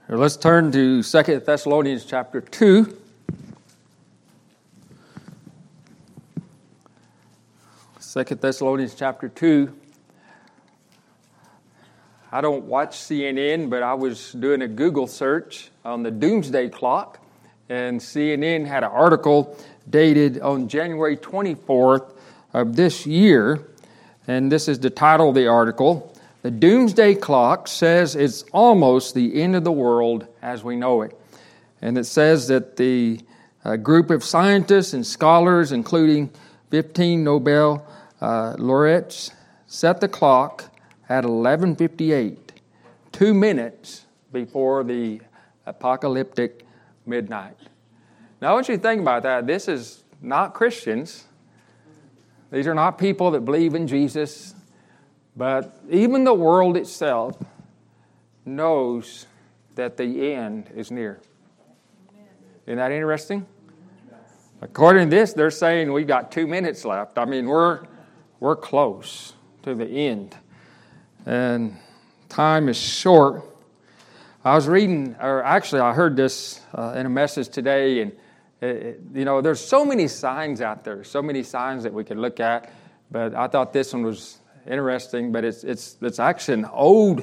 Let's turn to 2 Thessalonians chapter 2. 2 Thessalonians chapter 2. I don't watch CNN, but I was doing a Google search on the doomsday clock, and CNN had an article dated on January 24th of this year, and this is the title of the article. The doomsday clock says it's almost the end of the world as we know it. And it says that the group of scientists and scholars, including 15 Nobel laureates, set the clock at 11:58, 2 minutes before the apocalyptic midnight. Now, I want you to think about that. This is not Christians. These are not people that believe in Jesus. But even the world itself knows that the end is near. Isn't that interesting? According to this, they're saying we've got 2 minutes left. I mean, we're close to the end. And time is short. I was reading, or actually I heard this in a message today, and there's so many signs out there, so many signs that we could look at, but I thought this one was interesting, but it's actually an old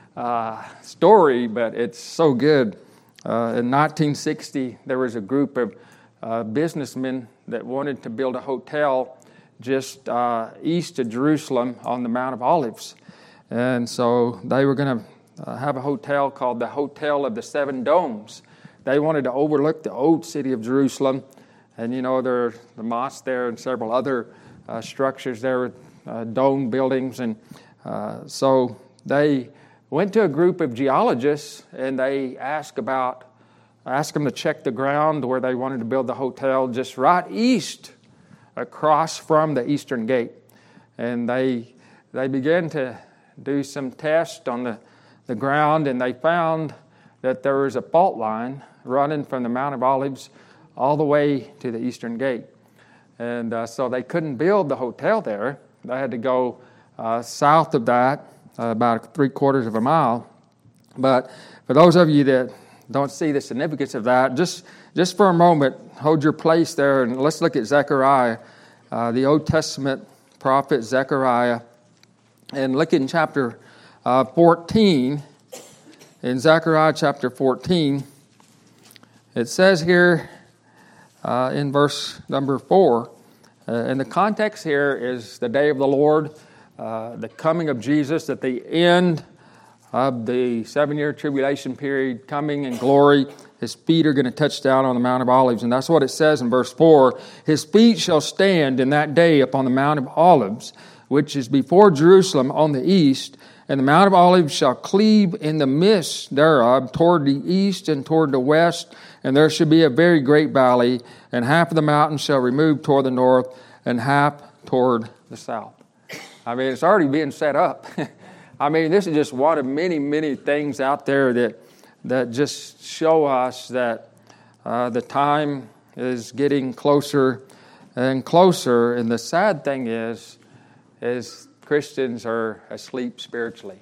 story, but it's so good. In 1960, there was a group of businessmen that wanted to build a hotel just east of Jerusalem on the Mount of Olives. And so they were going to have a hotel called the Hotel of the Seven Domes. They wanted to overlook the old city of Jerusalem. And, there's the mosque there and several other structures there, dome buildings. And so they went to a group of geologists, and they asked them to check the ground where they wanted to build the hotel just right east across from the Eastern Gate. And they began to do some tests on the ground, and they found that there was a fault line running from the Mount of Olives all the way to the Eastern Gate. And so they couldn't build the hotel there. They had to go south of that, about 3/4 of a mile. But for those of you that don't see the significance of that, just for a moment, hold your place there, and let's look at Zechariah, the Old Testament prophet Zechariah, and look in chapter 14. In Zechariah chapter 14, it says here in verse number 4, and the context here is the day of the Lord, the coming of Jesus at the end of the 7-year tribulation period, coming in glory. His feet are going to touch down on the Mount of Olives. And that's what it says in verse 4. His feet shall stand in that day upon the Mount of Olives, which is before Jerusalem on the east. And the Mount of Olives shall cleave in the midst thereof toward the east and toward the west. And there shall be a very great valley, and half of the mountain shall remove toward the north, and half toward the south. I mean, it's already being set up. I mean, this is just one of many, many things out there that just show us that the time is getting closer and closer. And the sad thing is Christians are asleep spiritually.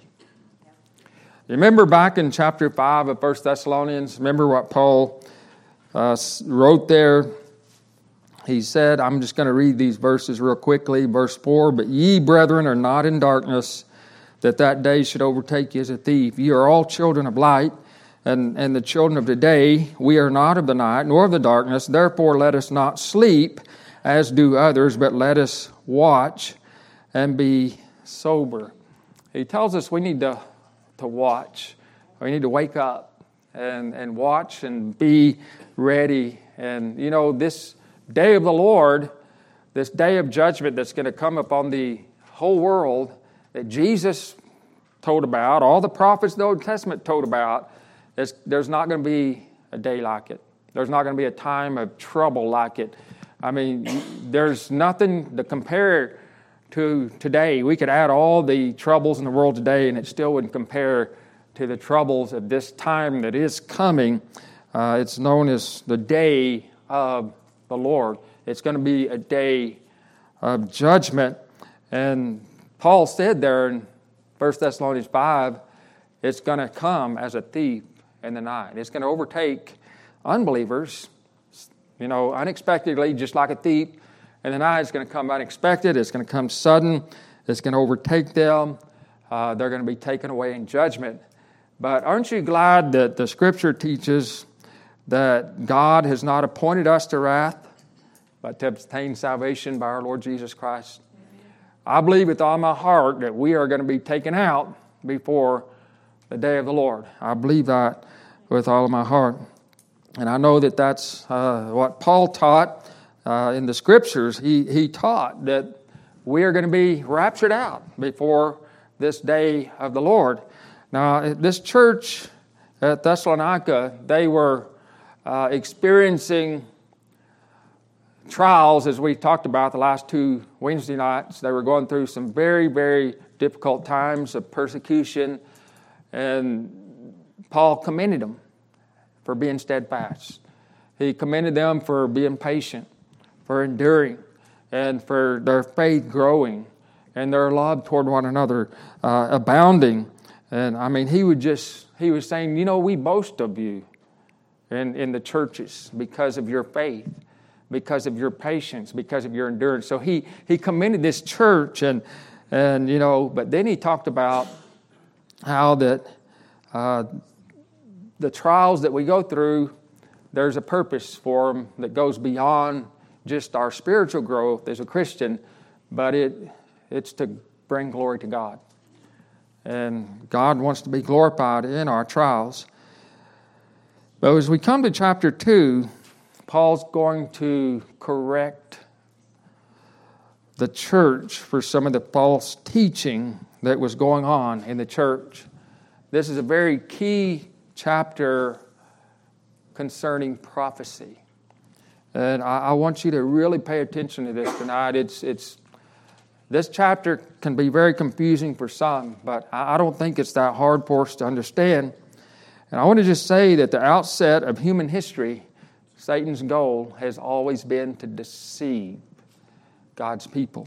You remember back in chapter 5 of 1 Thessalonians, remember what Paul wrote there? He said, I'm just going to read these verses real quickly. Verse 4, but ye, brethren, are not in darkness, that day should overtake you as a thief. Ye are all children of light, and the children of the day. We are not of the night, nor of the darkness. Therefore let us not sleep, as do others, but let us watch and be sober. He tells us we need to watch. We need to wake up and watch and be ready. And, this day of the Lord, this day of judgment that's going to come upon the whole world that Jesus told about, all the prophets of the Old Testament told about, there's not going to be a day like it. There's not going to be a time of trouble like it. I mean, there's nothing to compare to today. We could add all the troubles in the world today, and it still wouldn't compare to the troubles of this time that is coming. It's known as the day of the Lord. It's going to be a day of judgment. And Paul said there in 1 Thessalonians 5, it's going to come as a thief in the night. It's going to overtake unbelievers, unexpectedly, just like a thief in the night. It's going to come unexpected. It's going to come sudden. It's going to overtake them. They're going to be taken away in judgment. But aren't you glad that the Scripture teaches that God has not appointed us to wrath, but to obtain salvation by our Lord Jesus Christ? I believe with all my heart that we are going to be taken out before the day of the Lord. I believe that with all of my heart. And I know that that's what Paul taught in the Scriptures. He taught that we are going to be raptured out before this day of the Lord. Now, this church at Thessalonica, they were experiencing trials, as we talked about the last 2 Wednesday nights. They were going through some very, very difficult times of persecution, and Paul commended them for being steadfast. He commended them for being patient, for enduring, and for their faith growing, and their love toward one another abounding. And I mean, he was saying, we boast of you in the churches because of your faith, because of your patience, because of your endurance. So he commended this church, and but then he talked about how that the trials that we go through, there's a purpose for them that goes beyond just our spiritual growth as a Christian, but it's to bring glory to God. And God wants to be glorified in our trials. But as we come to chapter 2, Paul's going to correct the church for some of the false teaching that was going on in the church. This is a very key chapter concerning prophecy. And I want you to really pay attention to this tonight. This chapter can be very confusing for some, but I don't think it's that hard for us to understand. And I want to just say that the outset of human history, Satan's goal has always been to deceive God's people.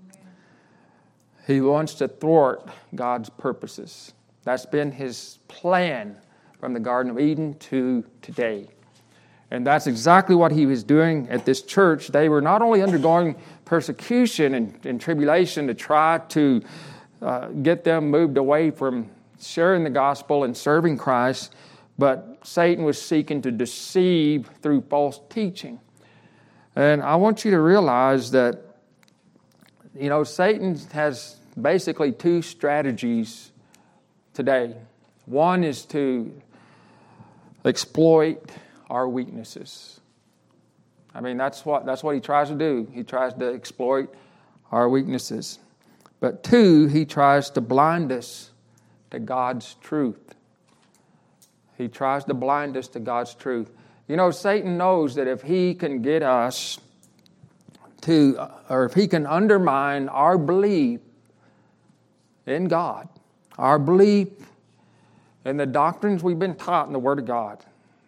He wants to thwart God's purposes. That's been his plan from the Garden of Eden to today. And that's exactly what he was doing at this church. They were not only undergoing persecution and tribulation to try to get them moved away from sharing the gospel and serving Christ, but Satan was seeking to deceive through false teaching. And I want you to realize that, Satan has basically 2 strategies today. One is to exploit our weaknesses. I mean, that's what he tries to do. He tries to exploit our weaknesses. But 2, he tries to blind us to God's truth. He tries to blind us to God's truth. Satan knows that if he can get us or if he can undermine our belief in God, our belief in the doctrines we've been taught in the Word of God,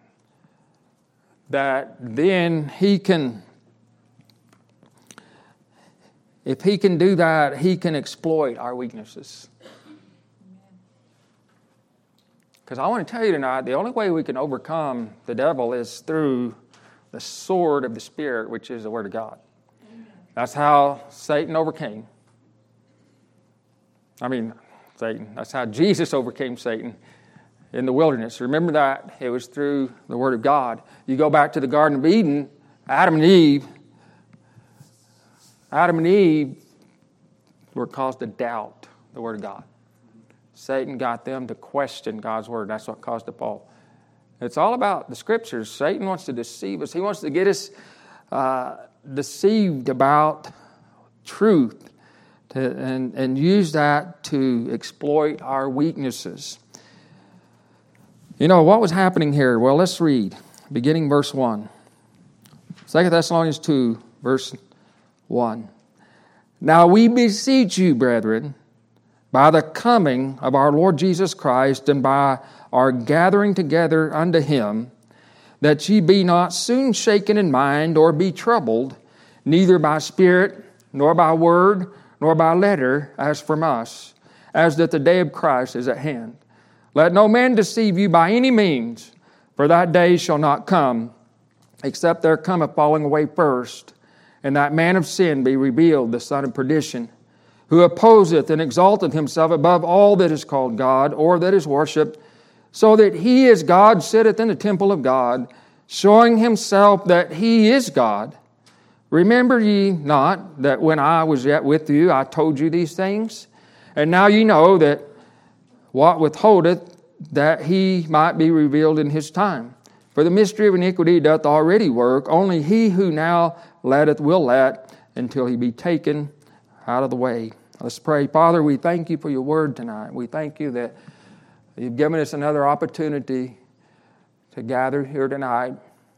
that then if he can do that, he can exploit our weaknesses. Because I want to tell you tonight, the only way we can overcome the devil is through the sword of the Spirit, which is the Word of God. Amen. That's how Satan overcame. That's how Jesus overcame Satan in the wilderness. Remember that. It was through the Word of God. You go back to the Garden of Eden, Adam and Eve were caused to doubt the Word of God. Satan got them to question God's Word. That's what caused the fall. It's all about the Scriptures. Satan wants to deceive us. He wants to get us deceived about truth and use that to exploit our weaknesses. What was happening here? Well, let's read, beginning verse 1. 2 Thessalonians 2, verse 1. Now we beseech you, brethren, by the coming of our Lord Jesus Christ and by our gathering together unto Him, that ye be not soon shaken in mind or be troubled, neither by spirit, nor by word, nor by letter, as from us, as that the day of Christ is at hand. Let no man deceive you by any means, for that day shall not come, except there come a falling away first, and that man of sin be revealed, the son of perdition, who opposeth and exalteth himself above all that is called God, or that is worshipped, so that he as God sitteth in the temple of God, showing himself that he is God. Remember ye not that when I was yet with you, I told you these things? And now ye know that what withholdeth, that he might be revealed in his time. For the mystery of iniquity doth already work. Only he who now letteth will let, until he be taken out of the way. Let's pray. Father, we thank you for your word tonight. We thank you that you've given us another opportunity to gather here tonight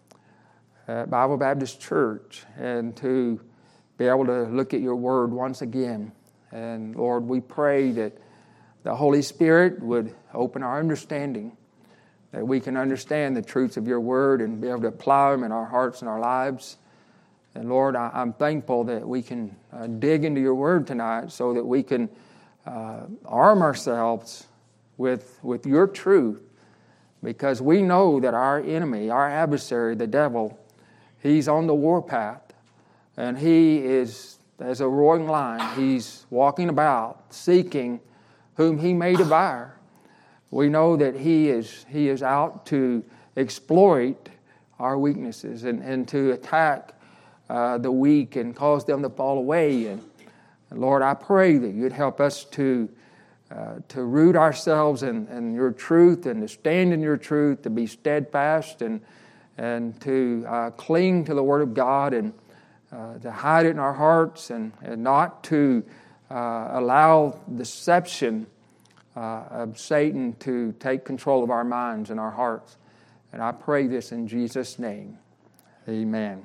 at Bible Baptist Church and to be able to look at your word once again. And Lord, we pray that the Holy Spirit would open our understanding, that we can understand the truths of your word and be able to apply them in our hearts and our lives. And Lord, I'm thankful that we can dig into your word tonight so that we can arm ourselves with your truth, because we know that our enemy, our adversary, the devil, he's on the warpath, and he is as a roaring lion. He's walking about seeking whom he may devour. We know that he is out to exploit our weaknesses and to attack the weak and cause them to fall away. And Lord, I pray that you'd help us to root ourselves in your truth and to stand in your truth, to be steadfast and to cling to the Word of God and to hide it in our hearts and not to allow deception of Satan to take control of our minds and our hearts. And I pray this in Jesus' name. Amen.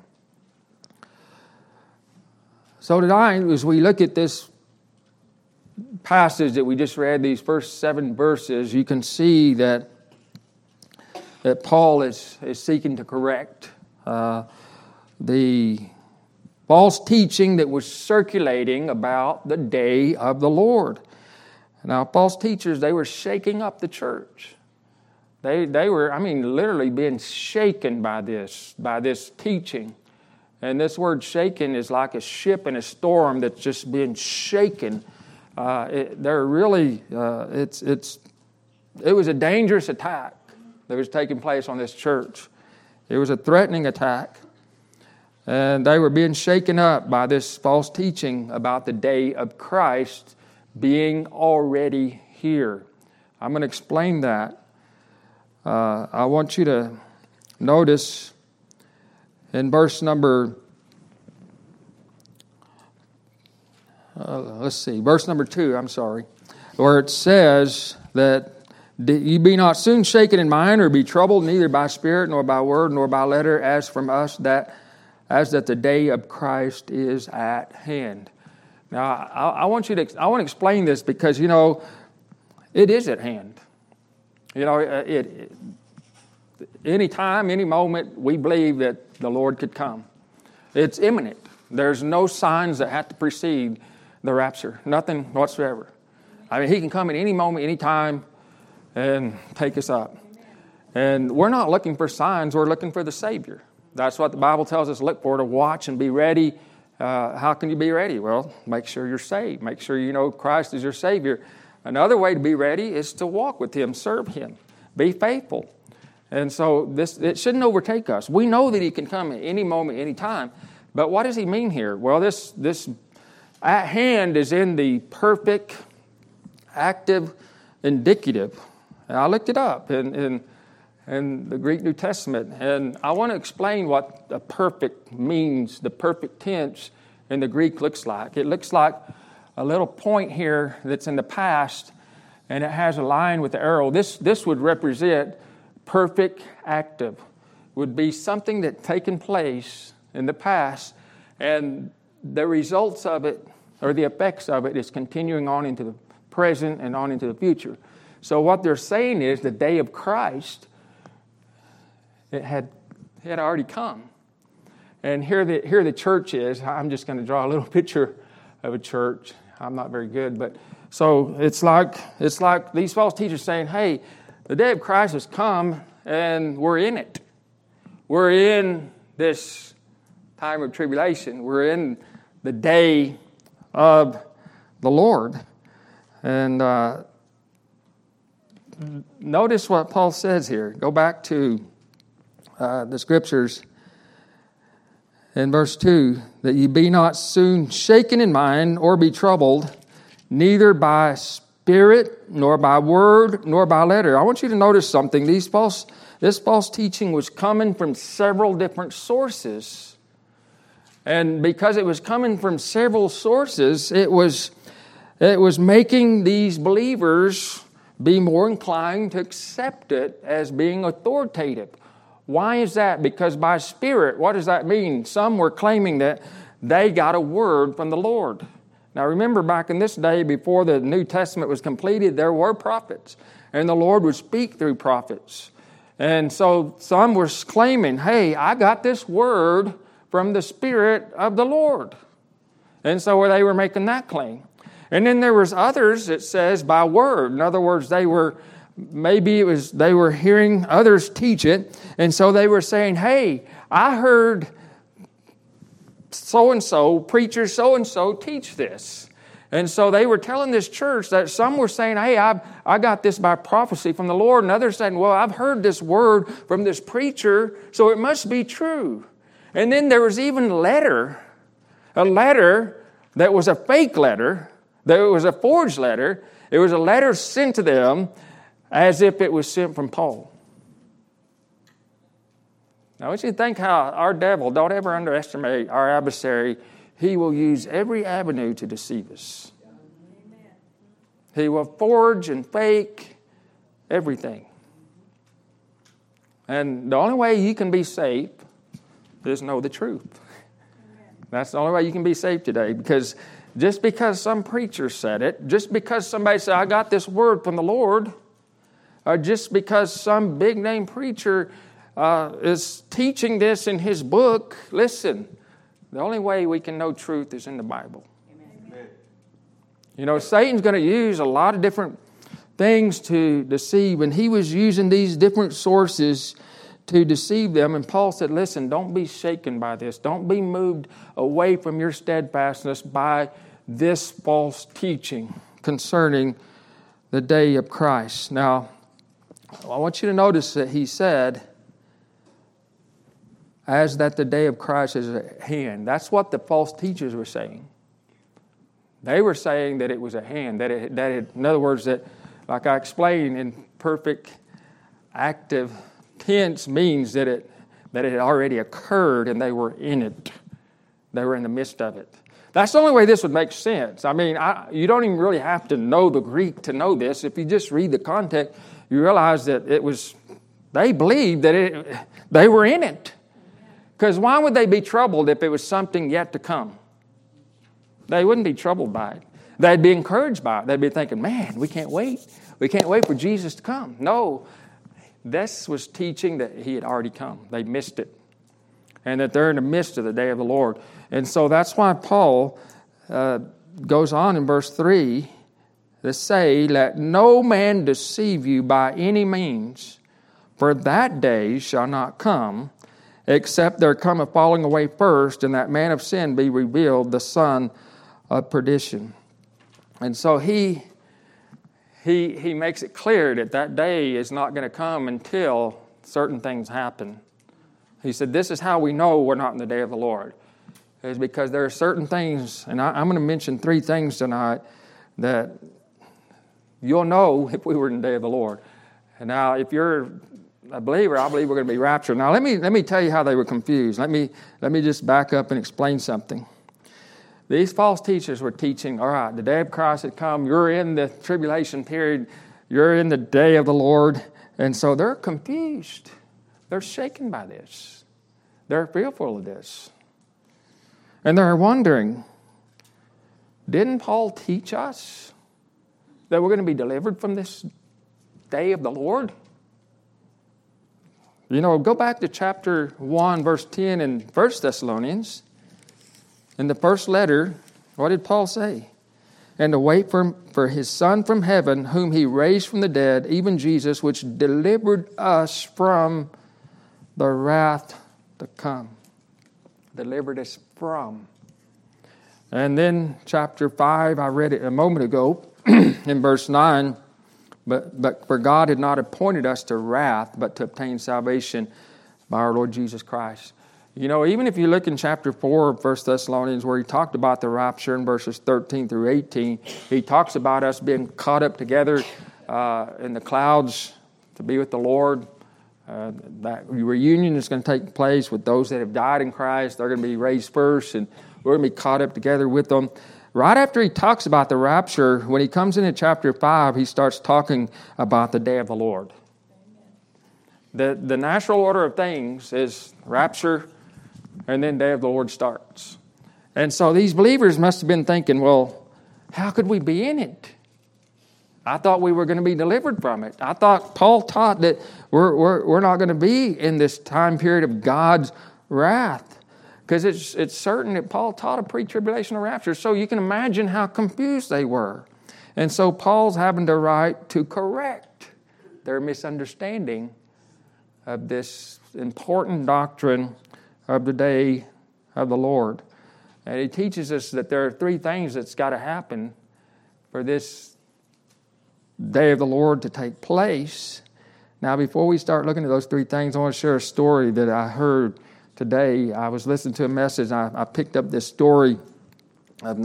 So tonight, as we look at this passage that we just read, these first 7 verses, you can see that Paul is seeking to correct the false teaching that was circulating about the day of the Lord. Now, false teachers, they were shaking up the church. They were, literally being shaken by this teaching. And this word shaken is like a ship in a storm that's just being shaken. It was a dangerous attack that was taking place on this church. It was a threatening attack. And they were being shaken up by this false teaching about the day of Christ being already here. I'm going to explain that. I want you to notice in verse number, verse number 2, where it says that ye be not soon shaken in mind or be troubled, neither by spirit, nor by word, nor by letter, as from us, as that the day of Christ is at hand. Now, I want to explain this because, it is at hand. Any time, any moment, we believe that the Lord could come. It's imminent. There's no signs that have to precede the rapture. Nothing whatsoever. He can come at any moment, any time, and take us up. And we're not looking for signs. We're looking for the Savior. That's what the Bible tells us to look for, to watch and be ready. How can you be ready? Well, make sure you're saved. Make sure you know Christ is your Savior. Another way to be ready is to walk with Him, serve Him, be faithful. And so it shouldn't overtake us. We know that He can come at any moment, any time. But what does He mean here? Well, this at hand is in the perfect, active, indicative. And I looked it up in the Greek New Testament. And I want to explain what the perfect means, the perfect tense in the Greek looks like. It looks like a little point here that's in the past, and it has a line with the arrow. This would represent perfect active. Would be something that taken place in the past, and the results of it, or the effects of it, is continuing on into the present and on into the future. So what they're saying is the day of Christ, it had already come. And here the church is. I'm just going to draw a little picture of a church. I'm not very good, but so it's like these false teachers saying, hey, The day of Christ has come, and we're in it. We're in this time of tribulation. We're in the day of the Lord. And notice what Paul says here. Go back to the Scriptures in verse 2, that ye be not soon shaken in mind or be troubled, neither by spirit, nor by word, nor by letter. I want you to notice something. This false teaching was coming from several different sources. And because it was coming from several sources, it was making these believers be more inclined to accept it as being authoritative. Why is that? Because by spirit, what does that mean? Some were claiming that they got a word from the Lord. Now remember, back in this day, before the New Testament was completed, there were prophets, and the Lord would speak through prophets. And so some were claiming, hey, I got this word from the Spirit of the Lord. And so they were making that claim. And then there was others, it says, by word. In other words, they were hearing others teach it, and so they were saying, hey, I heard so-and-so, preacher so-and-so teach this. And so they were telling this church that some were saying, hey, I got this by prophecy from the Lord, and others saying, well, I've heard this word from this preacher, so it must be true. And then there was even a letter that was a fake letter, that was a forged letter. It was a letter sent to them as if it was sent from Paul. Now, I want you to think how our devil, don't ever underestimate our adversary. He will use every avenue to deceive us. Amen. He will forge and fake everything. And the only way you can be safe is know the truth. Amen. That's the only way you can be safe today, because just because some preacher said it, just because somebody said, I got this word from the Lord, or just because some big-name preacher is teaching this in his book, listen, the only way we can know truth is in the Bible. Amen. You know, Satan's going to use a lot of different things to deceive, and he was using these different sources to deceive them. And Paul said, listen, don't be shaken by this. Don't be moved away from your steadfastness by this false teaching concerning the day of Christ. Now, I want you to notice that he said, as that the day of Christ is at hand. That's what the false teachers were saying. They were saying that it was at hand. In other words, that, like I explained, in perfect active tense means that it had already occurred and they were in it. They were in the midst of it. That's the only way this would make sense. I mean, you don't even really have to know the Greek to know this. If you just read the context, you realize that they believed that they were in it. Because why would they be troubled if it was something yet to come? They wouldn't be troubled by it. They'd be encouraged by it. They'd be thinking, man, we can't wait. We can't wait for Jesus to come. No, this was teaching that he had already come. They missed it. And that they're in the midst of the day of the Lord. And so that's why Paul goes on in verse 3 to say, let no man deceive you by any means, for that day shall not come, except there come a falling away first, and that man of sin be revealed, the son of perdition. And so he makes it clear that day is not going to come until certain things happen. He said, this is how we know we're not in the day of the Lord. It's because there are certain things, and I'm going to mention 3 things tonight that you'll know if we were in the day of the Lord. And now, if you're a believer, I believe we're going to be raptured. Now, let me tell you how they were confused. Let me just back up and explain something. These false teachers were teaching, all right, the day of Christ had come. You're in the tribulation period. You're in the day of the Lord. And so they're confused. They're shaken by this. They're fearful of this. And they're wondering, didn't Paul teach us that we're going to be delivered from this day of the Lord? You know, go back to chapter 1, verse 10 in 1 Thessalonians. In the first letter, what did Paul say? and to wait for his Son from heaven, whom he raised from the dead, even Jesus, which delivered us from the wrath to come. Delivered us from. And then chapter 5, I read it a moment ago, in verse 9, but for God had not appointed us to wrath, but to obtain salvation by our Lord Jesus Christ. You know, even if you look in chapter 4 of 1 Thessalonians, where he talked about the rapture in verses 13 through 18, he talks about us being caught up together in the clouds to be with the Lord. That reunion is going to take place with those that have died in Christ. They're going to be raised first, and we're going to be caught up together with them. Right after he talks about the rapture, when he comes into chapter 5, he starts talking about the day of the Lord. The natural order of things is rapture, and then day of the Lord starts. And so these believers must have been thinking, well, how could we be in it? I thought we were going to be delivered from it. I thought Paul taught that we're not going to be in this time period of God's wrath. Because it's certain that Paul taught a pre-tribulational rapture. So you can imagine how confused they were. And so Paul's having to write to correct their misunderstanding of this important doctrine of the day of the Lord. And he teaches us that there are 3 things that's got to happen for this day of the Lord to take place. Now, before we start looking at those 3 things, I want to share a story that I heard today. I was listening to a message, and I picked up this story of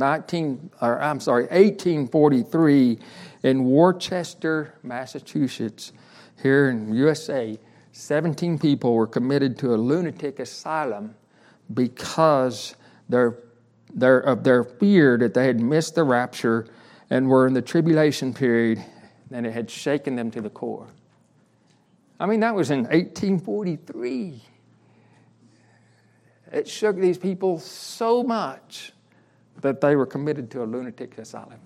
1843 in Worcester, Massachusetts, here in USA. 17 people were committed to a lunatic asylum because of their fear that they had missed the rapture and were in the tribulation period, and it had shaken them to the core. I mean, that was in 1843. It shook these people so much that they were committed to a lunatic asylum.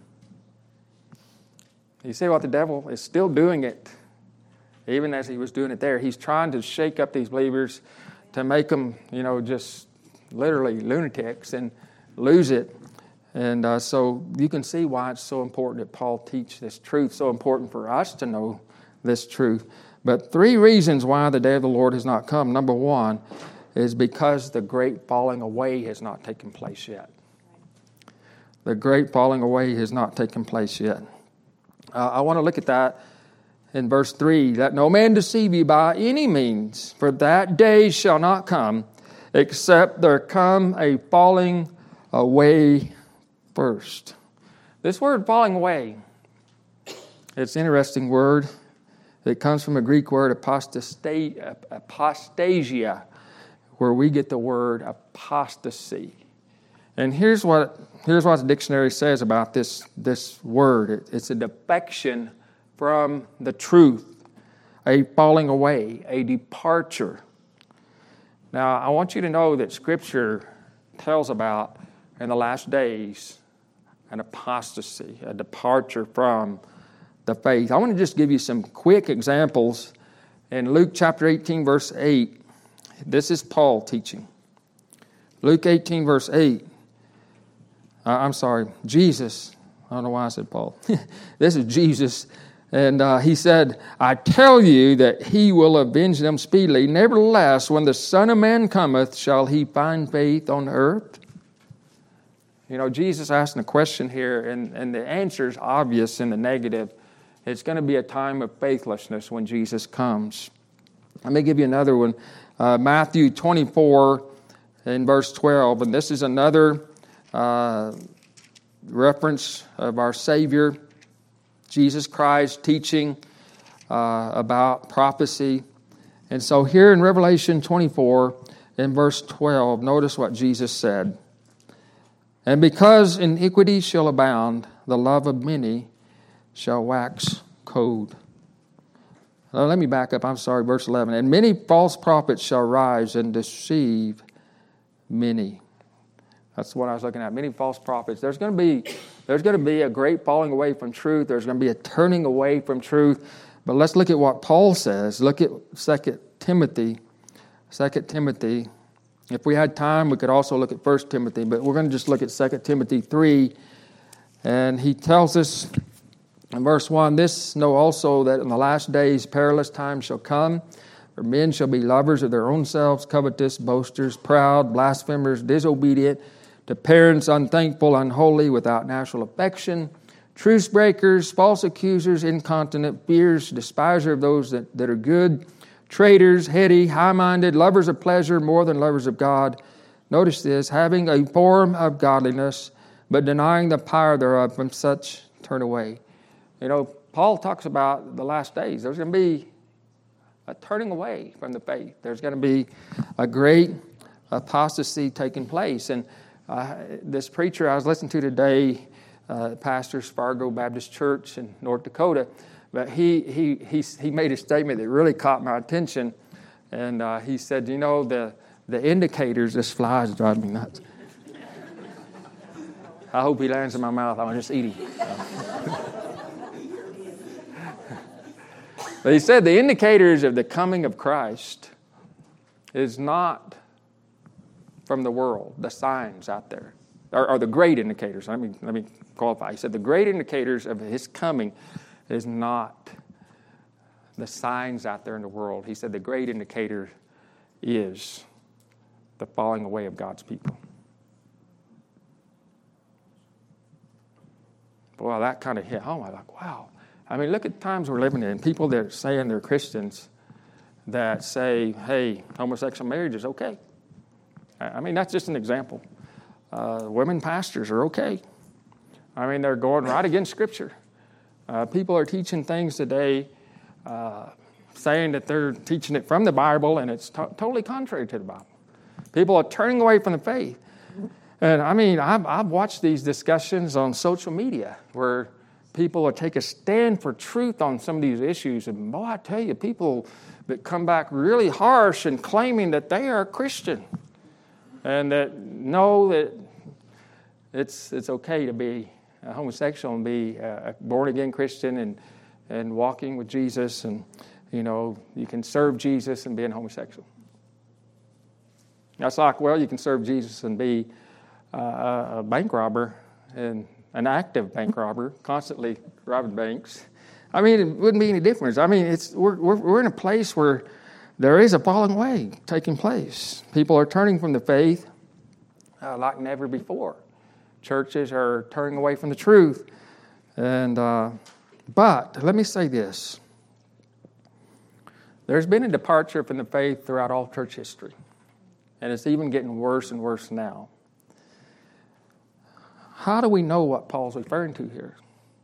You see what the devil is still doing it. Even as he was doing it there, he's trying to shake up these believers to make them, just literally lunatics and lose it. And so you can see why it's so important that Paul teach this truth, so important for us to know this truth. But 3 reasons why the day of the Lord has not come. Number 1 is because the great falling away has not taken place yet. The great falling away has not taken place yet. I want to look at that. In verse 3, let no man deceive you by any means, for that day shall not come, except there come a falling away first. This word falling away, it's an interesting word. It comes from a Greek word apostasia, where we get the word apostasy. And here's what the dictionary says about this word. It's a defection from the truth, a falling away, a departure. Now, I want you to know that Scripture tells about, in the last days, an apostasy, a departure from the faith. I want to just give you some quick examples. In Luke chapter 18, verse 8, this is Paul teaching. Luke 18, verse 8. Jesus. I don't know why I said Paul. This is Jesus. And he said, I tell you that he will avenge them speedily. Nevertheless, when the Son of Man cometh, shall he find faith on earth? Jesus asked a question here, and the answer is obvious in the negative. It's going to be a time of faithlessness when Jesus comes. Let me give you another one. Matthew 24 in verse 12. And this is another reference of our Savior, Jesus Christ, teaching about prophecy. And so here in Revelation 24, in verse 12, notice what Jesus said. And because iniquity shall abound, the love of many shall wax cold. Now, let me back up. Verse 11. And many false prophets shall rise and deceive many. That's what I was looking at. Many false prophets. There's going to be a great falling away from truth. There's going to be a turning away from truth. But let's look at what Paul says. Look at 2 Timothy. 2 Timothy. If we had time, we could also look at 1 Timothy. But we're going to just look at 2 Timothy 3 And he tells us in verse 1, "This know also that in the last days perilous times shall come, for men shall be lovers of their own selves, covetous, boasters, proud, blasphemers, disobedient to parents, unthankful, unholy, without natural affection, truce breakers, false accusers, incontinent, fierce, despiser of those that are good, traitors, heady, high-minded, lovers of pleasure more than lovers of God." Notice this, "having a form of godliness, but denying the power thereof, from such turn away." You know, Paul talks about the last days. There's going to be a turning away from the faith. There's going to be a great apostasy taking place. And this preacher I was listening to today, pastors Fargo Baptist Church in North Dakota, but he made a statement that really caught my attention. And he said, you know, the indicators, this fly is driving me nuts. I hope he lands in my mouth. I'll just eat him. But he said the indicators of the coming of Christ is not from the world, the signs out there, are the great indicators. Let me qualify. He said the great indicators of his coming is not the signs out there in the world. He said the great indicator is the falling away of God's people. Well, that kind of hit home. I'm like, wow. I mean, look at the times we're living in. People that are saying they're Christians that say, hey, homosexual marriage is okay. I mean, that's just an example. Women pastors are okay. I mean, they're going right against Scripture. People are teaching things today, saying that they're teaching it from the Bible, and it's totally contrary to the Bible. People are turning away from the faith. And I mean, I've watched these discussions on social media where people will take a stand for truth on some of these issues. And boy, I tell you, people that come back really harsh and claiming that they are Christian and that know that it's okay to be a homosexual and be a born-again Christian and walking with Jesus, and, you know, you can serve Jesus and be a homosexual. That's like, well, you can serve Jesus and be a bank robber and an active bank robber, constantly robbing banks. I mean, it wouldn't be any difference. I mean, we're in a place where there is a falling away taking place. People are turning from the faith like never before. Churches are turning away from the truth. And but let me say this. There's been a departure from the faith throughout all church history. And it's even getting worse and worse now. How do we know what Paul's referring to here?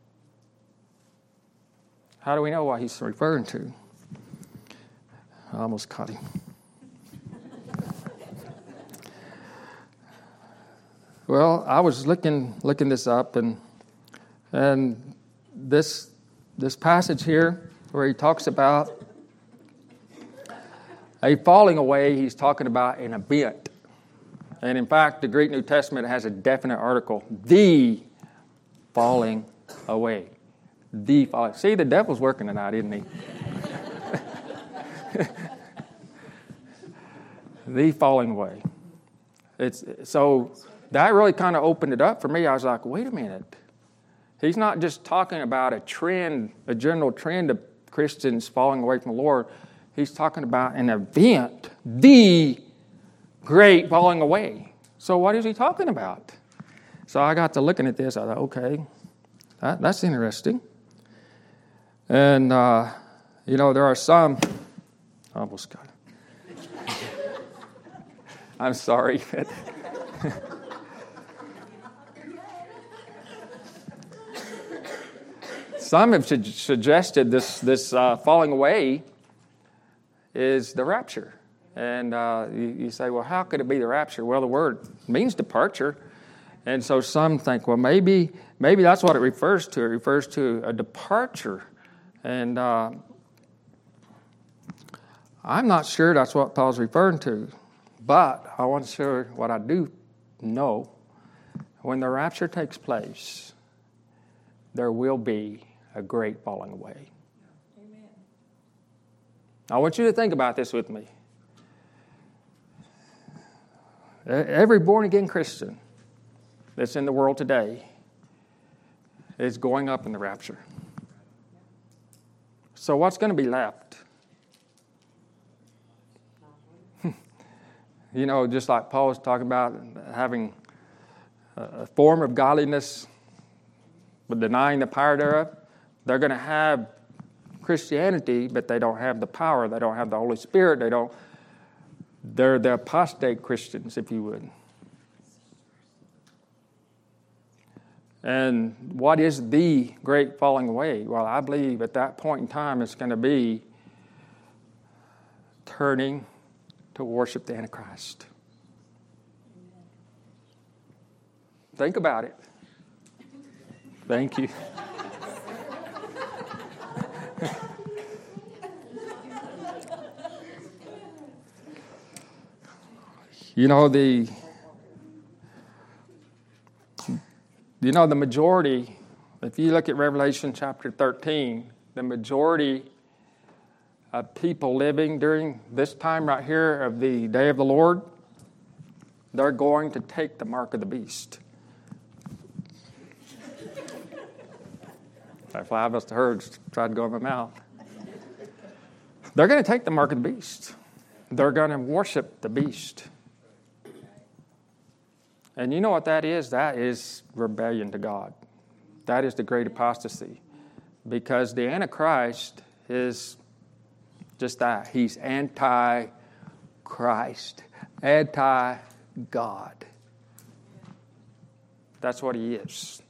How do we know what he's referring to? I almost caught him. Well, I was looking this up, and this passage here where he talks about a falling away, he's talking about an event. And in fact, the Greek New Testament has a definite article, the falling away. The falling. See, the devil's working tonight, isn't he? The falling away. So that really kind of opened it up for me. I was like, wait a minute. He's not just talking about a trend, a general trend of Christians falling away from the Lord. He's talking about an event, the great falling away. So what is he talking about? So I got to looking at this. I thought, okay, that's interesting. And, you know, there are some... I almost got it. I'm sorry. Some have suggested this falling away is the rapture. And you say, well, how could it be the rapture? Well, the word means departure. And so some think, well, maybe that's what it refers to. It refers to a departure. And I'm not sure that's what Paul's referring to. But I want to share what I do know. When the rapture takes place, there will be a great falling away. Amen. I want you to think about this with me. Every born-again Christian that's in the world today is going up in the rapture. So what's going to be left? You know, just like Paul was talking about having a form of godliness but denying the power thereof, they're going to have Christianity, but they don't have the power. They don't have the Holy Spirit. They're the apostate Christians, if you would. And what is the great falling away? Well, I believe at that point in time it's going to be turning to worship the Antichrist. Think about it. Thank you. You know, the majority, if you look at Revelation chapter 13, the majority of people living during this time right here of the day of the Lord, they're going to take the mark of the beast. That fly I must have heard tried to go in my mouth. They're going to take the mark of the beast. They're going to worship the beast. And you know what that is? That is rebellion to God. That is the great apostasy. Because the Antichrist is just that. He's anti-Christ, anti-God. That's what he is.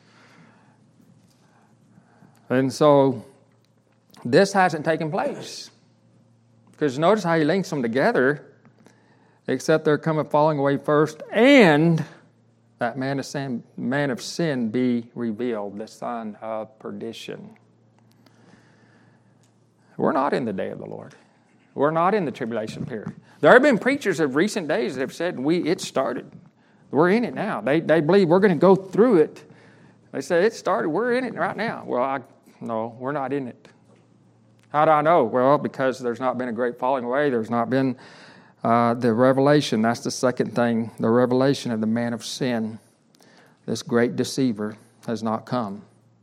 And so this hasn't taken place. Because notice how he links them together. Except there come a falling away first, and that man of sin be revealed, the son of perdition. We're not in the day of the Lord. We're not in the tribulation period. There have been preachers of recent days that have said, it started. We're in it now. They believe we're going to go through it. They say, it started. We're in it right now. Well, no, we're not in it. How do I know? Well, because there's not been a great falling away. There's not been the revelation. That's the second thing. The revelation of the man of sin. This great deceiver has not come.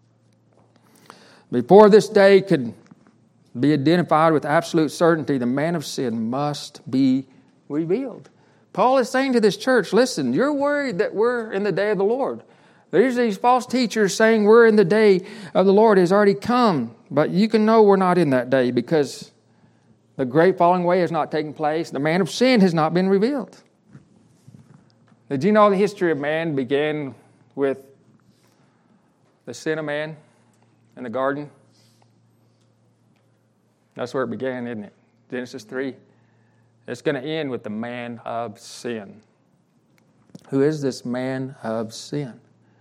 Before this day could be identified with absolute certainty, the man of sin must be revealed. Paul is saying to this church, listen, you're worried that we're in the day of the Lord. There's these false teachers saying we're in the day of the Lord has already come. But you can know we're not in that day because the great falling away has not taken place. The man of sin has not been revealed. Did you know the history of man began with the sin of man in the garden? That's where it began, isn't it? Genesis 3. It's going to end with the man of sin. Who is this man of sin?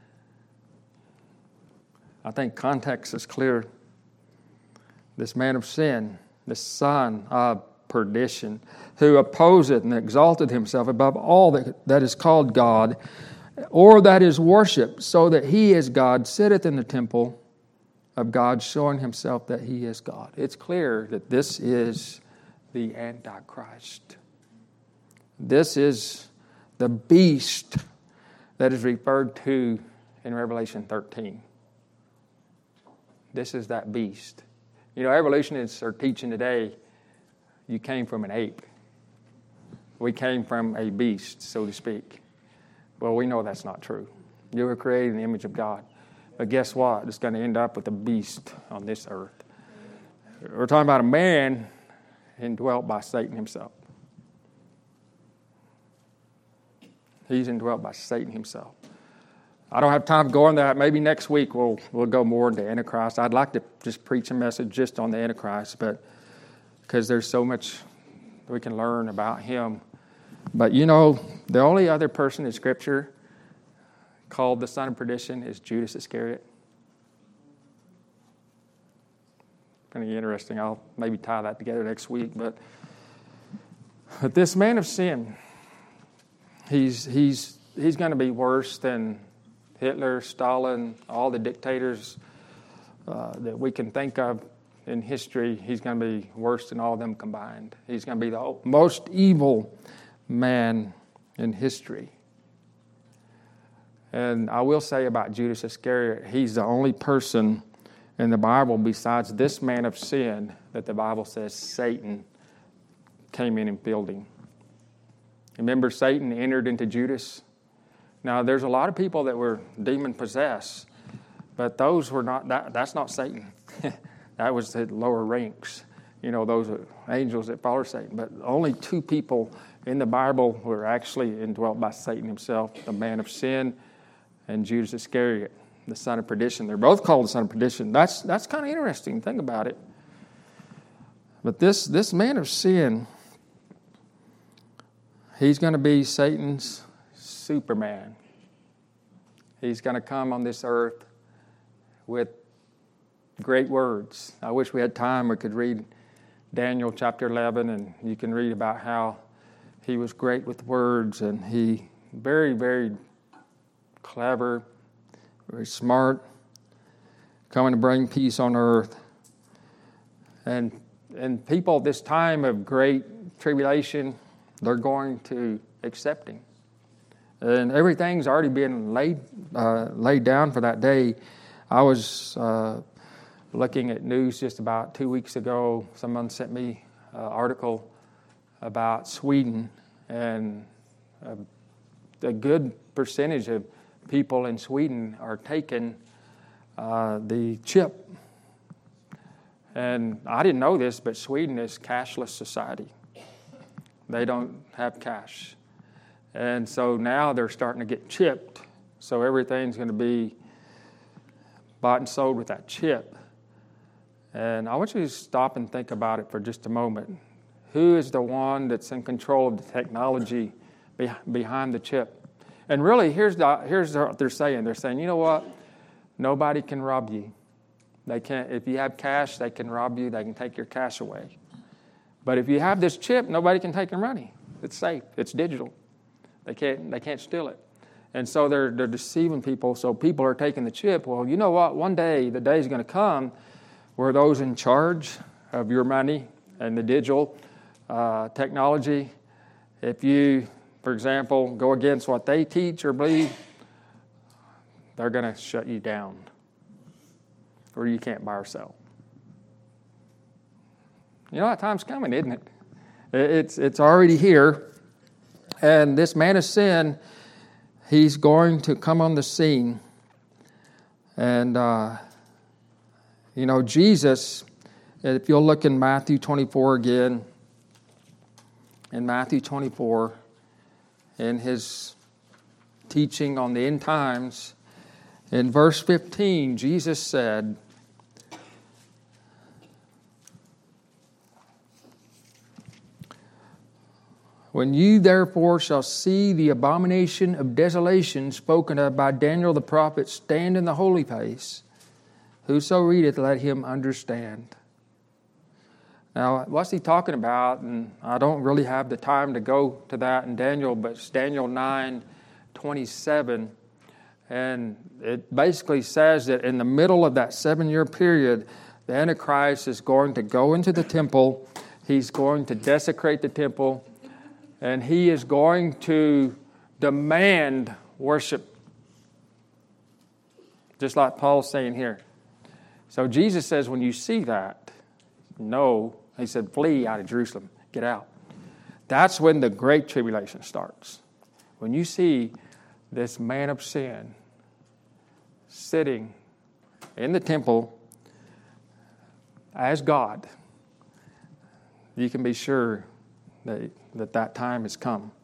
I think context is clear. This man of sin, the son of perdition, who opposeth and exalted himself above all that is called God, or that is worshipped, so that he is God, sitteth in the temple of God, showing himself that he is God. It's clear that this is the Antichrist. This is the beast that is referred to in Revelation 13. This is that beast. You know, evolutionists are teaching today, you came from an ape. We came from a beast, so to speak. Well, we know that's not true. You were created in the image of God. But guess what? It's going to end up with a beast on this earth. We're talking about a man indwelt by Satan himself. He's indwelt by Satan himself. I don't have time to go on that. Maybe next week we'll go more into Antichrist. I'd like to just preach a message just on the Antichrist, but because there's so much we can learn about him. But you know, the only other person in Scripture called the son of perdition is Judas Iscariot. Kind of interesting. I'll maybe tie that together next week. But this man of sin, he's going to be worse than Hitler, Stalin, all the dictators that we can think of in history. He's going to be worse than all of them combined. He's going to be the most evil man in history. And I will say about Judas Iscariot, he's the only person in the Bible besides this man of sin that the Bible says Satan came in and filled him. Remember, Satan entered into Judas? Now, there's a lot of people that were demon-possessed, but those were not, that's not Satan. That was the lower ranks. Those are angels that follow Satan. But only 2 people in the Bible were actually indwelt by Satan himself, the man of sin and Judas Iscariot, the son of perdition. They're both called the son of perdition. That's kind of interesting. Think about it. But this man of sin, he's going to be Satan's Superman. He's going to come on this earth with great words. I wish we had time. We could read Daniel chapter 11, and you can read about how he was great with words, and he very, very clever, very smart, coming to bring peace on earth. And people at this time of great tribulation, they're going to accept him. And everything's already been laid down for that day. I was looking at news just about 2 weeks ago. Someone sent me an article about Sweden, and a good percentage of people in Sweden are taking the chip. And I didn't know this, but Sweden is a cashless society. They don't have cash. And so now they're starting to get chipped. So everything's going to be bought and sold with that chip. And I want you to stop and think about it for just a moment. Who is the one that's in control of the technology behind the chip? And really, here's what they're saying. They're saying, you know what? Nobody can rob you. They can't. If you have cash, they can rob you. They can take your cash away. But if you have this chip, nobody can take your money. It's safe. It's digital. They can't steal it. And so they're deceiving people. So people are taking the chip. Well, you know what? One day, the day is going to come where those in charge of your money and the digital technology, if you, for example, go against what they teach or believe, they're going to shut you down, or you can't buy or sell. You know, that time's coming, isn't it? It's already here. And this man of sin, he's going to come on the scene. And, Jesus, if you'll look in Matthew 24 again, in Matthew 24, in his teaching on the end times, in verse 15, Jesus said, "When you therefore shall see the abomination of desolation spoken of by Daniel the prophet stand in the holy place, whoso readeth, let him understand." Now, what's he talking about? And I don't really have the time to go to that in Daniel, but it's Daniel 9:27. And it basically says that in the middle of that 7-year period, the Antichrist is going to go into the temple. He's going to desecrate the temple. And he is going to demand worship. Just like Paul's saying here. So Jesus says, when you see that, no, he said, flee out of Jerusalem. Get out. That's when the great tribulation starts. When you see this man of sin sitting in the temple as God, you can be sure that time has come.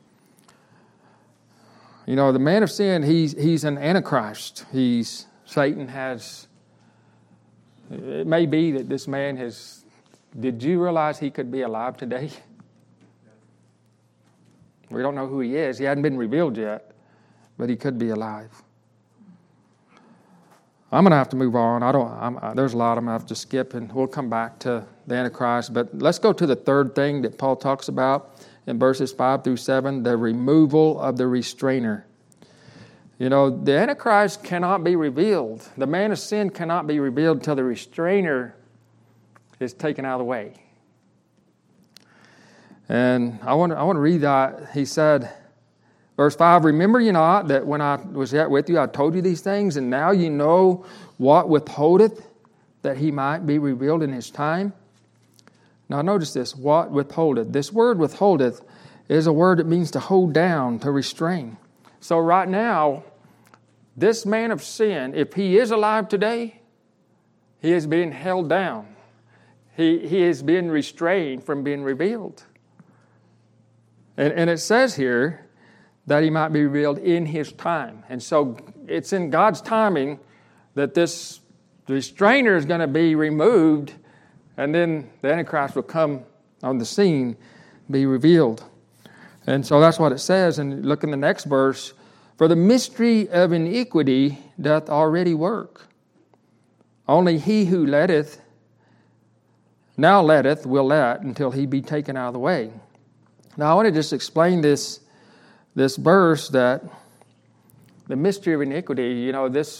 You know, the man of sin, he's an antichrist. Satan has, it may be that this man has, did you realize he could be alive today? We don't know who he is. He hadn't been revealed yet, but he could be alive. I'm going to have to move on. There's a lot I'm going to have to skip, and we'll come back to the Antichrist. But let's go to the third thing that Paul talks about in verses 5 through 7, the removal of the restrainer. You know, the Antichrist cannot be revealed. The man of sin cannot be revealed until the restrainer is taken out of the way. And I want to read that. He said, Verse 5, remember you not that when I was yet with you, I told you these things, and now you know what withholdeth, that he might be revealed in his time. Now notice this, what withholdeth. This word withholdeth is a word that means to hold down, to restrain. So right now, this man of sin, if he is alive today, he is being held down. He is being restrained from being revealed. And it says here that he might be revealed in his time. And so it's in God's timing that this restrainer is going to be removed, and then the Antichrist will come on the scene, be revealed. And so that's what it says. And look in the next verse. For the mystery of iniquity doth already work. Only he who now letteth, will let until he be taken out of the way. Now I want to just explain this verse, that the mystery of iniquity,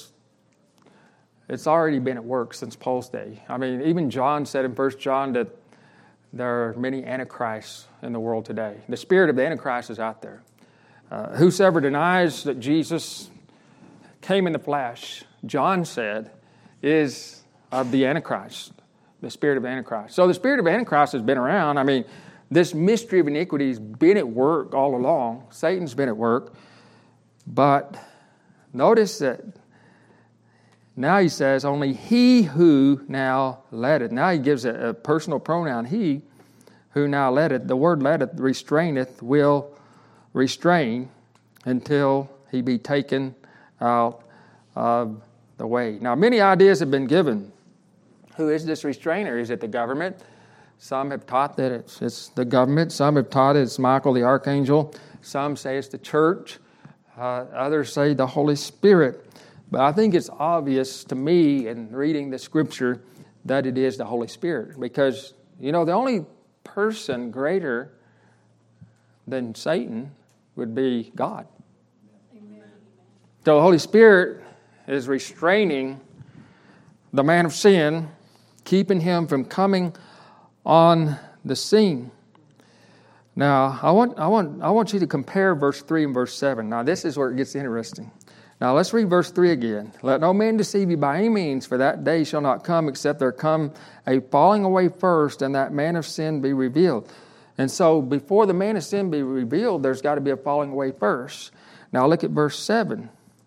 it's already been at work since Paul's day. I mean, even John said in 1 John that there are many antichrists in the world today. The spirit of the Antichrist is out there. Whosoever denies that Jesus came in the flesh, John said, is of the Antichrist, the spirit of Antichrist. So the spirit of Antichrist has been around. I mean, this mystery of iniquity has been at work all along. Satan's been at work. But notice that now he says, only he who now letteth. Now he gives a personal pronoun, he who now letteth. The word letteth, restraineth, will restrain until he be taken out of the way. Now, many ideas have been given. Who is this restrainer? Is it the government? Some have taught that it's the government. Some have taught it's Michael the archangel. Some say it's the church. Others say the Holy Spirit. But I think it's obvious to me in reading the Scripture that it is the Holy Spirit. Because, the only person greater than Satan would be God. Amen. So the Holy Spirit is restraining the man of sin, keeping him from coming on the scene. Now, I want you to compare verse 3 and verse 7. Now, this is where it gets interesting. Now, let's read verse 3 again. Let no man deceive you by any means, for that day shall not come, except there come a falling away first, and that man of sin be revealed. And so, before the man of sin be revealed, there's got to be a falling away first. Now, look at verse 7.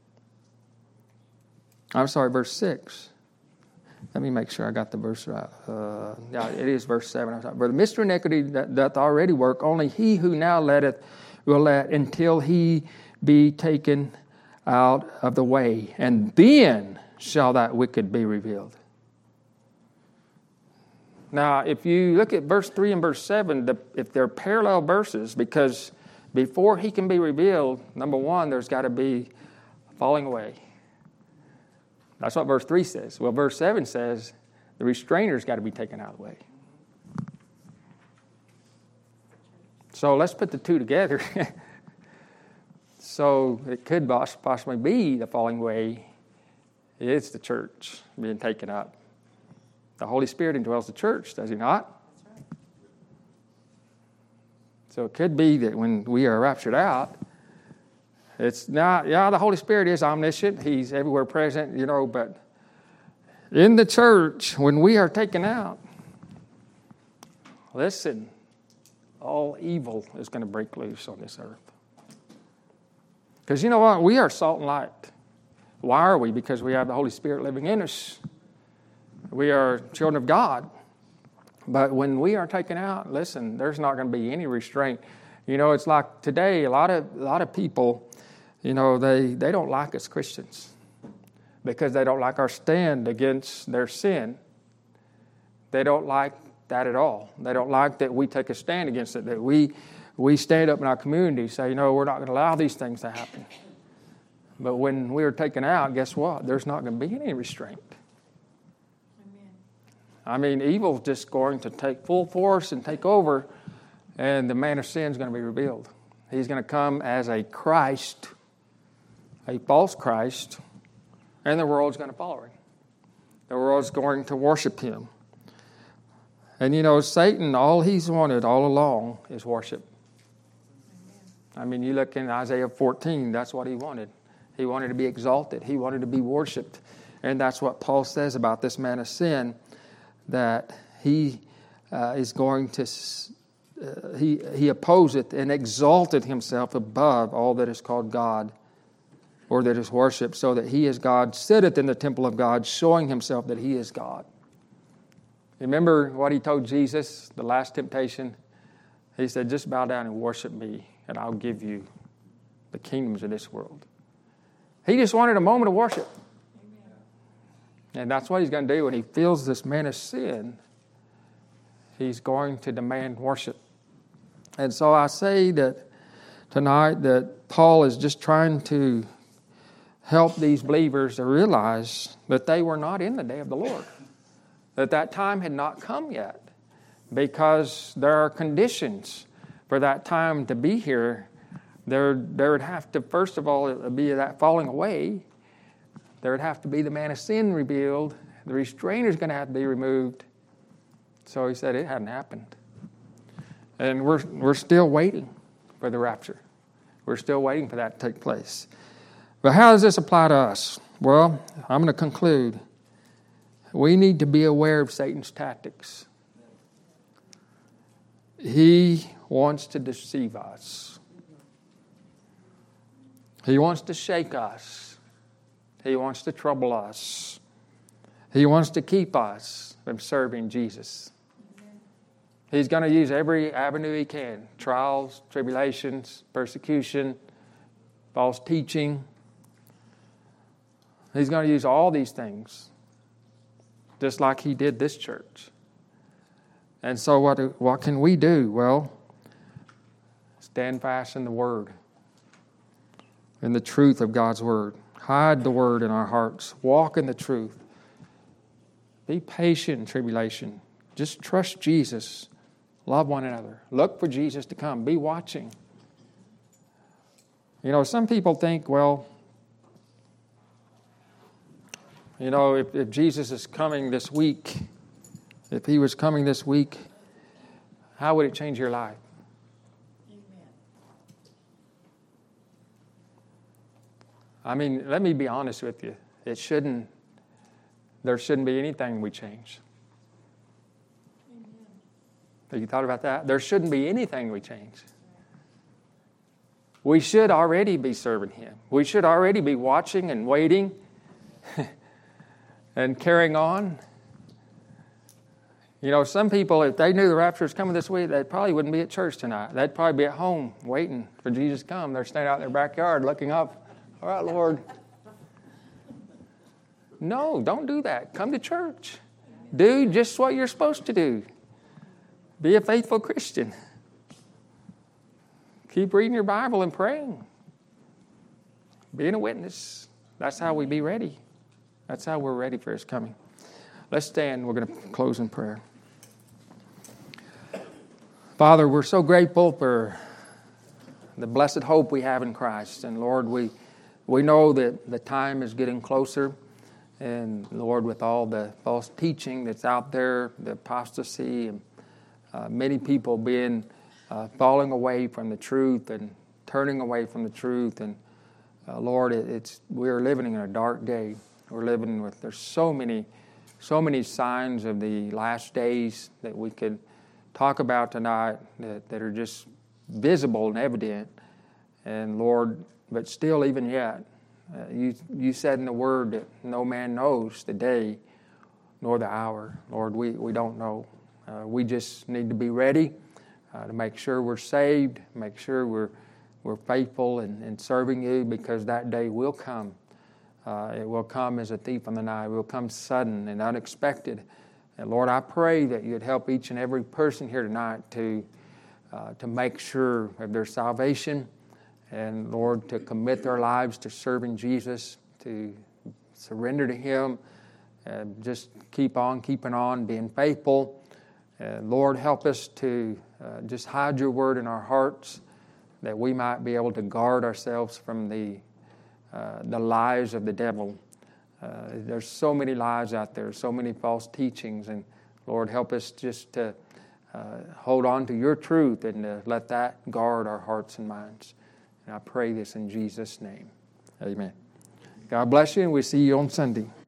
Verse 6. Let me make sure I got the verse right. It is verse 7. For the mystery of iniquity doth already work. Only he who now letteth will let until he be taken out of the way. And then shall that wicked be revealed. Now, if you look at verse 3 and verse 7, if they're parallel verses, because before he can be revealed, number one, there's got to be falling away. That's what verse 3 says. Well, verse 7 says the restrainer's got to be taken out of the way. So let's put the two together. So it could possibly be the falling away. It's the church being taken up. The Holy Spirit indwells the church, does he not? That's right. So it could be that when we are raptured out, it's not, the Holy Spirit is omniscient. He's everywhere present, but in the church, when we are taken out, listen, all evil is going to break loose on this earth. Because you know what? We are salt and light. Why are we? Because we have the Holy Spirit living in us. We are children of God. But when we are taken out, listen, there's not going to be any restraint. It's like today, a lot of people, they don't like us Christians because they don't like our stand against their sin. They don't like that at all. They don't like that we take a stand against it, that we stand up in our community, say, we're not going to allow these things to happen. But when we are taken out, guess what? There's not going to be any restraint. Amen. Evil's just going to take full force and take over, and the man of sin is going to be revealed. He's going to come as a Christ, a false Christ, and the world's going to follow him. The world's going to worship him. And Satan, all he's wanted all along is worship. I mean, you look in Isaiah 14, that's what he wanted. He wanted to be exalted. He wanted to be worshipped. And that's what Paul says about this man of sin, that he is going to, he opposeth and exalted himself above all that is called God or that is worshipped, so that he is God, sitteth in the temple of God, showing himself that he is God. Remember what he told Jesus, the last temptation? He said, just bow down and worship me, and I'll give you the kingdoms of this world. He just wanted a moment of worship. And that's what he's going to do when he feels this man of sin. He's going to demand worship. And so I say that tonight that Paul is just trying to help these believers to realize that they were not in the day of the Lord, that time had not come yet, because there are conditions for that time to be here. There would have to, first of all, be that falling away. There would have to be the man of sin revealed. The restrainer is going to have to be removed. So he said it hadn't happened. And we're still waiting for the rapture. We're still waiting for that to take place. But how does this apply to us? Well, I'm going to conclude. We need to be aware of Satan's tactics. He wants to deceive us. He wants to shake us. He wants to trouble us. He wants to keep us from serving Jesus. He's going to use every avenue he can. Trials, tribulations, persecution, false teaching. He's going to use all these things, just like he did this church. And so what can we do? Well, stand fast in the Word, in the truth of God's Word. Hide the Word in our hearts. Walk in the truth. Be patient in tribulation. Just trust Jesus. Love one another. Look for Jesus to come. Be watching. You know, some people think, well, you know, if Jesus is coming this week, if he was coming this week, how would it change your life? Amen. I mean, let me be honest with you. There shouldn't be anything we change. Amen. Have you thought about that? There shouldn't be anything we change. We should already be serving him. We should already be watching and waiting and carrying on. You know, some people, if they knew the rapture was coming this week, they probably wouldn't be at church tonight. They'd probably be at home waiting for Jesus to come. They're standing out in their backyard looking up. All right, Lord. No, don't do that. Come to church. Do just what you're supposed to do. Be a faithful Christian. Keep reading your Bible and praying. Being a witness. That's how we be ready. That's how we're ready for his coming. Let's stand. We're going to close in prayer. Father, we're so grateful for the blessed hope we have in Christ. And Lord, we know that the time is getting closer. And Lord, with all the false teaching that's out there, the apostasy, and many people falling away from the truth and turning away from the truth. And Lord, we're living in a dark day. We're living with, there's so many signs of the last days that we could talk about tonight that are just visible and evident. And Lord, but still even yet, you said in the Word that no man knows the day nor the hour. Lord, we don't know. We just need to be ready to make sure we're saved, make sure we're faithful in serving you, because that day will come. It will come as a thief in the night. It will come sudden and unexpected. And Lord, I pray that you'd help each and every person here tonight to make sure of their salvation, and Lord, to commit their lives to serving Jesus, to surrender to him, and just keep on keeping on, being faithful. And Lord, help us to just hide your word in our hearts, that we might be able to guard ourselves from the lies of the devil. There's so many lies out there, so many false teachings, and Lord, help us just to hold on to your truth and to let that guard our hearts and minds. And I pray this in Jesus' name. Amen. God bless you, and we'll see you on Sunday.